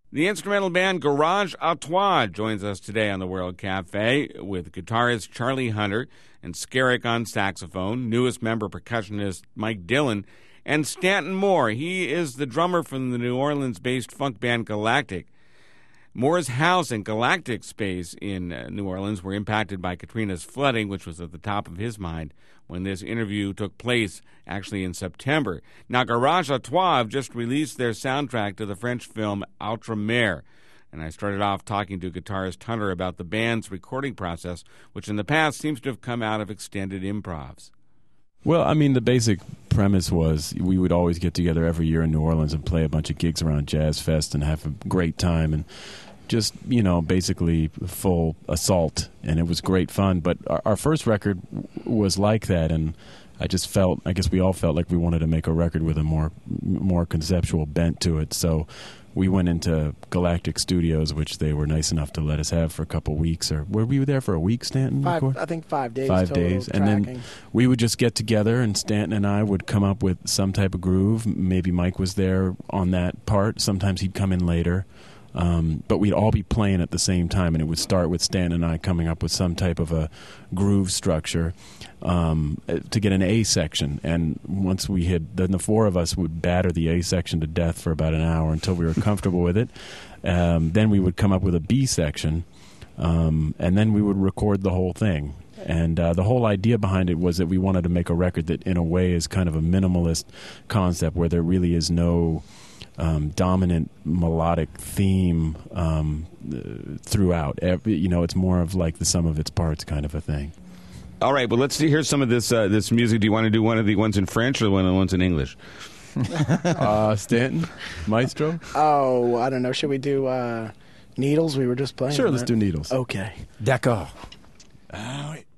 The instrumental band Garage à Trois joins us today on the World Cafe with guitarist Charlie Hunter and Skerrick on saxophone, newest member percussionist Mike Dillon, and Stanton Moore. He is the drummer from the New Orleans-based funk band Galactic. Moore's house and Galactic space in New Orleans were impacted by Katrina's flooding, which was at the top of his mind when this interview took place, actually in September. Now, Garage à Trois have just released their soundtrack to the French film Outre-mer. And I started off talking to guitarist Hunter about the band's recording process, which in the past seems to have come out of extended improvs. Well, I mean, the basic premise was we would always get together every year in New Orleans and play a bunch of gigs around Jazz Fest and have a great time and just, you know, basically full assault, and it was great fun. But our first record was like that, and I guess we all felt like we wanted to make a record with a more conceptual bent to it. So we went into Galactic Studios, which they were nice enough to let us have for a couple weeks. Or were we there for a week, Stanton? I think 5 days. 5 days, and then we would just get together, and Stanton and I would come up with some type of groove. Maybe Mike was there on that part. Sometimes he'd come in later. But we'd all be playing at the same time, and it would start with Stan and I coming up with some type of a groove structure to get an A section. And once then the four of us would batter the A section to death for about an hour until we were comfortable with it. Then we would come up with a B section, and then we would record the whole thing. And the whole idea behind it was that we wanted to make a record that, in a way, is kind of a minimalist concept where there really is no dominant melodic theme throughout. It's more of like the sum of its parts kind of a thing. All right, well, let's hear some of this music. Do you want to do one of the ones in French or one of the ones in English? Stanton? Maestro? Oh, I don't know. Should we do Needles? We were just playing. Sure, let's do Needles. Okay. D'accord. Ah, oui.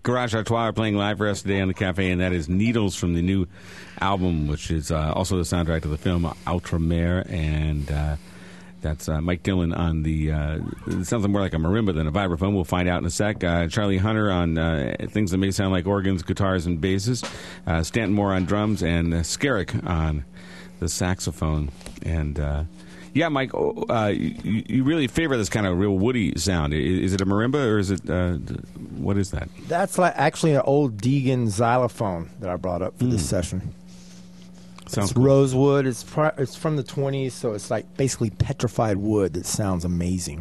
Garage Artois are playing live for us today on the cafe, and that is Needles from the new album, which is also the soundtrack to the film Outremer, and that's Mike Dillon on the, it sounds more like a marimba than a vibraphone. We'll find out in a sec. Charlie Hunter on things that may sound like organs, guitars, and basses. Stanton Moore on drums, and Skerrick on the saxophone. And yeah, Mike, you really favor this kind of real woody sound. Is it a marimba, or is it, what is that? That's actually an old Deegan xylophone that I brought up for this session. Sounds It's cool. rosewood. It's from the 20s, so it's like basically petrified wood that sounds amazing.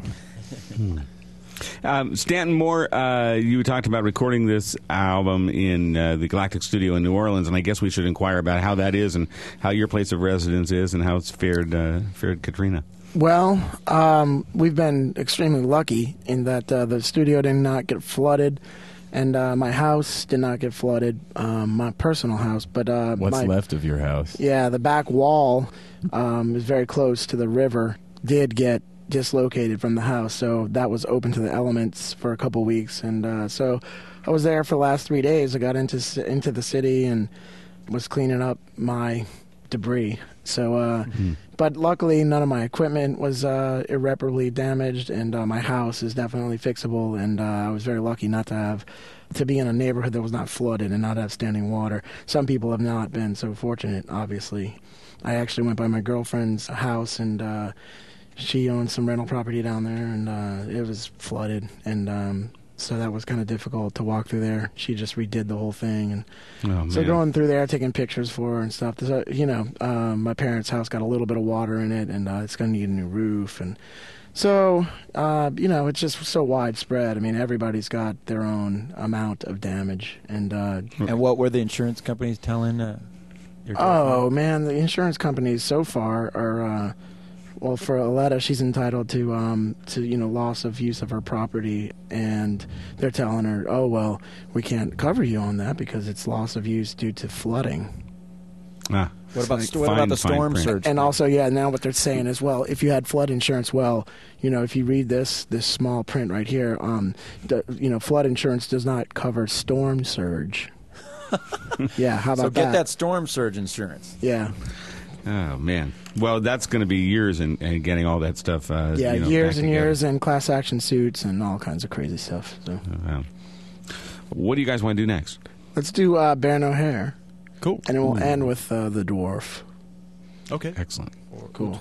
Stanton Moore, you talked about recording this album in the Galactic Studio in New Orleans, and I guess we should inquire about how that is and how your place of residence is and how it's fared Katrina. Well, we've been extremely lucky in that the studio did not get flooded, and my house did not get flooded, my personal house. But What's left of your house? Yeah, the back wall is very close to the river. Did get dislocated from the house, so that was open to the elements for a couple weeks, and so I was there for the last 3 days. I got into the city and was cleaning up my debris. So, but luckily none of my equipment was irreparably damaged, and my house is definitely fixable. And I was very lucky not to be in a neighborhood that was not flooded and not have standing water. Some people have not been so fortunate, obviously. I actually went by my girlfriend's house, and she owns some rental property down there, and it was flooded, and so that was kind of difficult to walk through there. She just redid the whole thing, and so going through there, taking pictures for her and stuff. My parents' house got a little bit of water in it, and it's going to need a new roof, and so it's just so widespread. I mean, everybody's got their own amount of damage, and what were the insurance companies telling your girlfriend? Oh man, the insurance companies so far are. Well, for Aletta, she's entitled to loss of use of her property, and they're telling her, oh well, we can't cover you on that because it's loss of use due to flooding. Ah. What about the storm surge? And also, now what they're saying is, well, if you had flood insurance, well, if you read this small print right here, flood insurance does not cover storm surge. Yeah, how about so get that storm surge insurance. Yeah. Oh, man. Well, that's going to be years in getting all that stuff. Years and years, and class action suits and all kinds of crazy stuff. So. What do you guys want to do next? Let's do Bear No Hair. Cool. And we'll end with The Dwarf. Okay. Excellent. Cool.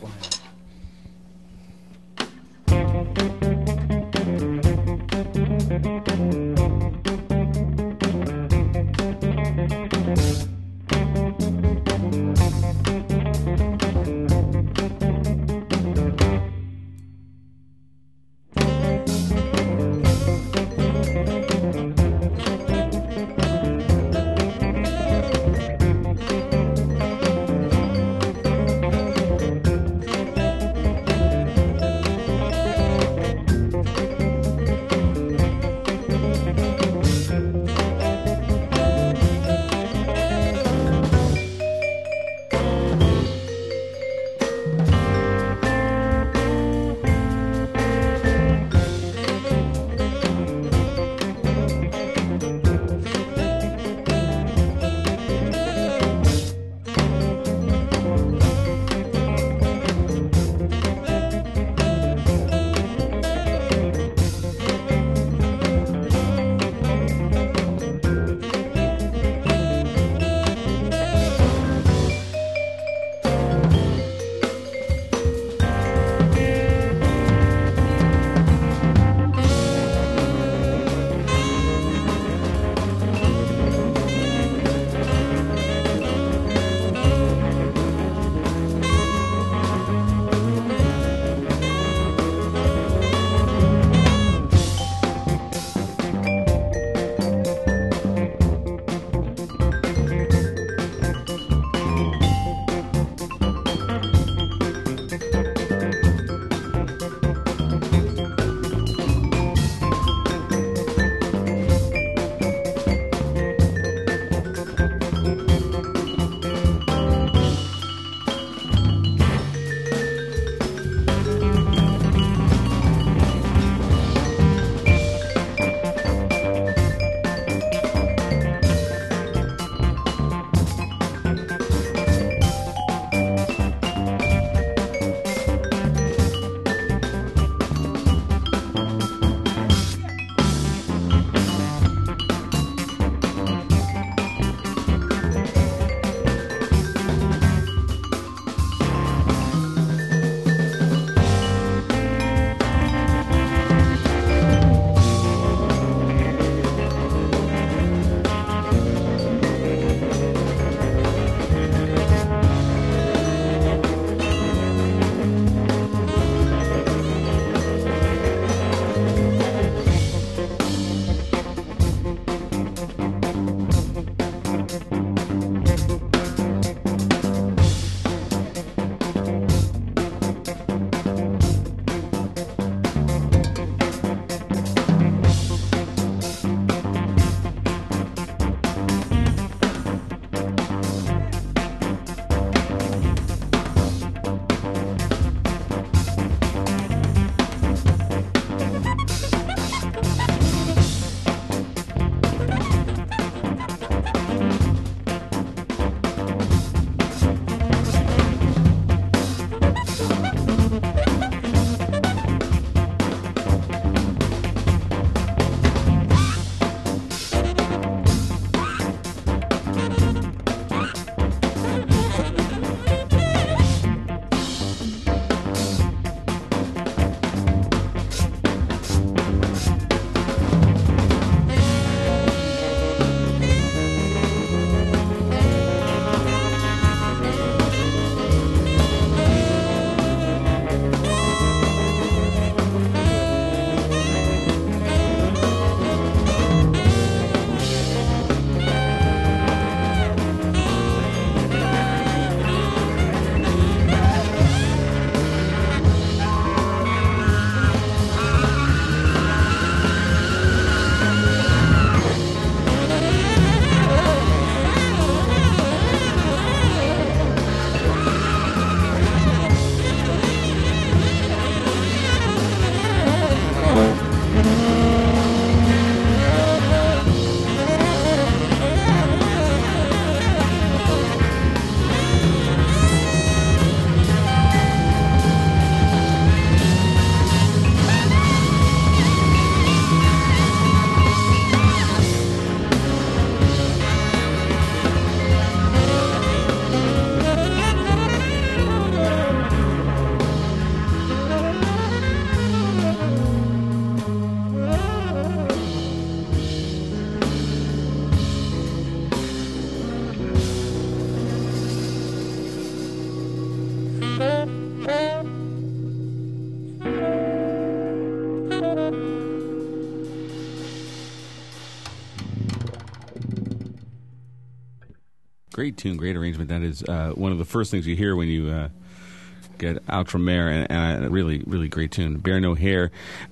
Great tune, great arrangement. That is one of the first things you hear when you get Outremer, and a really, really great tune. Bear No Hair.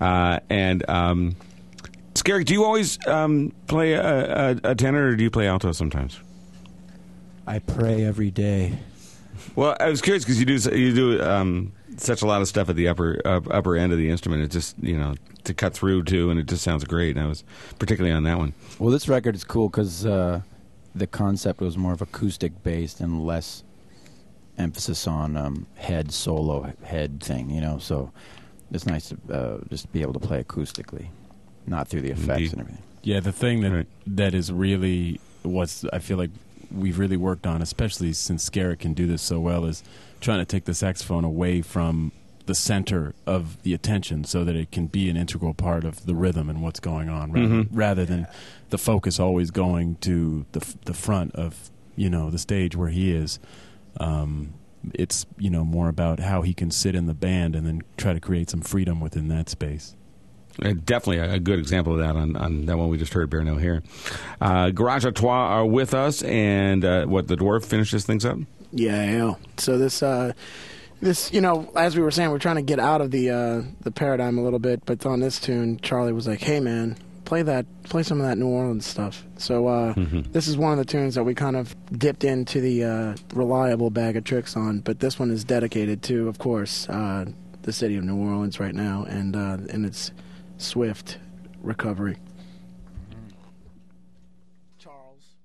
Skerrick, do you always play a tenor, or do you play alto sometimes? I pray every day. Well, I was curious because you do such a lot of stuff at the upper end of the instrument. It's just to cut through too, and it just sounds great. And I was particularly on that one. Well, this record is cool because the concept was more of acoustic based and less emphasis on solo head thing. So it's nice to just be able to play acoustically, not through the effects and everything. Yeah, the thing that is really what's I feel like we've really worked on, especially since Skerrick can do this so well, is trying to take the saxophone away from the center of the attention so that it can be an integral part of the rhythm and what's going on, rather than the focus always going to the front of the stage where he is. It's more about how he can sit in the band and then try to create some freedom within that space. Definitely a good example of that on that one we just heard, Bear No Hair. Garage à Trois are with us, and the Dwarf finishes things up? Yeah. So this, as we were saying, we're trying to get out of the paradigm a little bit, but on this tune, Charlie was like, hey, man, play some of that New Orleans stuff. So this is one of the tunes that we kind of dipped into the reliable bag of tricks on, but this one is dedicated to, of course, the city of New Orleans right now, and its swift recovery. Charles.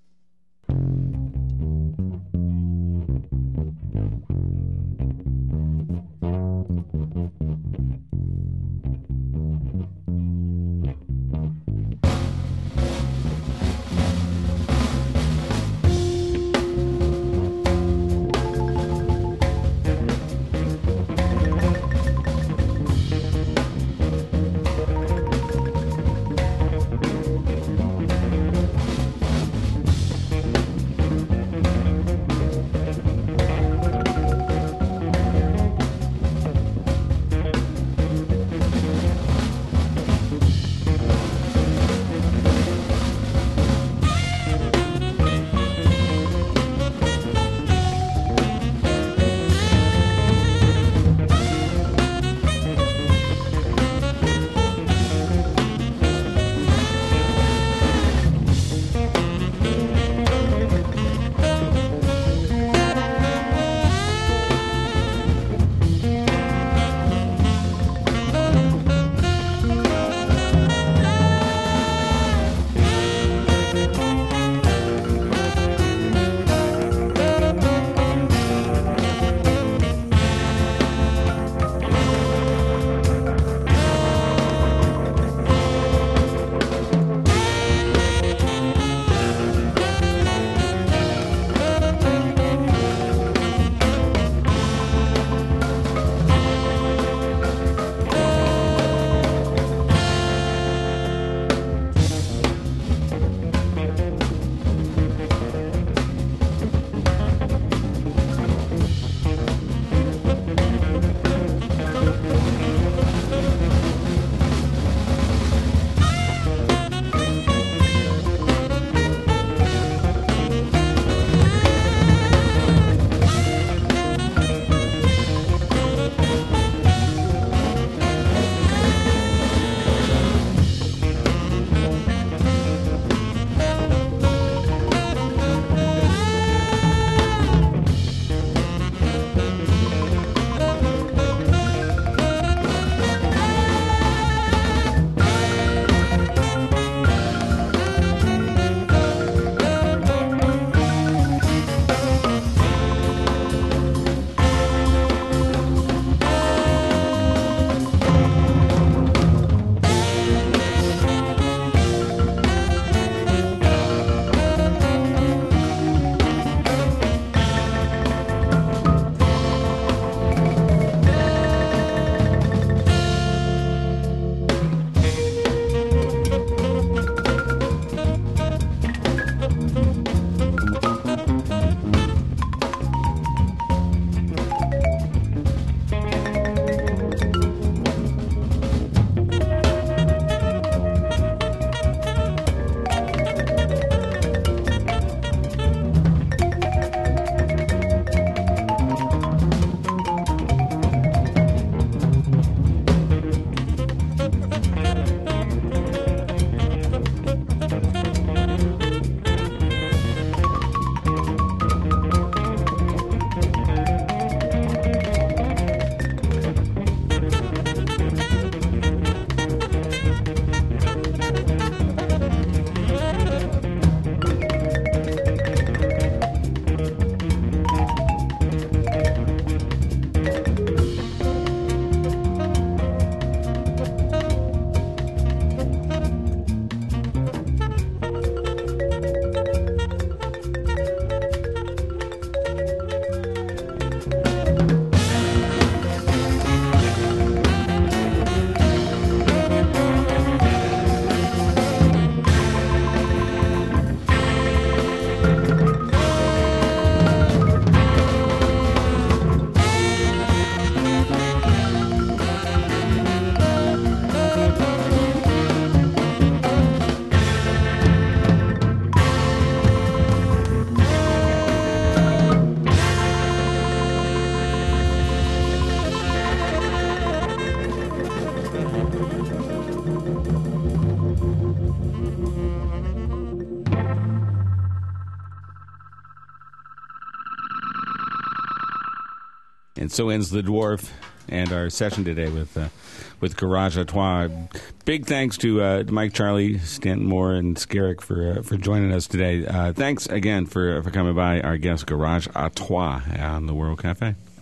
So ends the Dwarf and our session today with Garage à Trois. Big thanks to Mike, Charlie, Stanton Moore, and Skerrick for joining us today. Thanks again for coming by, our guest Garage à Trois on the World Cafe.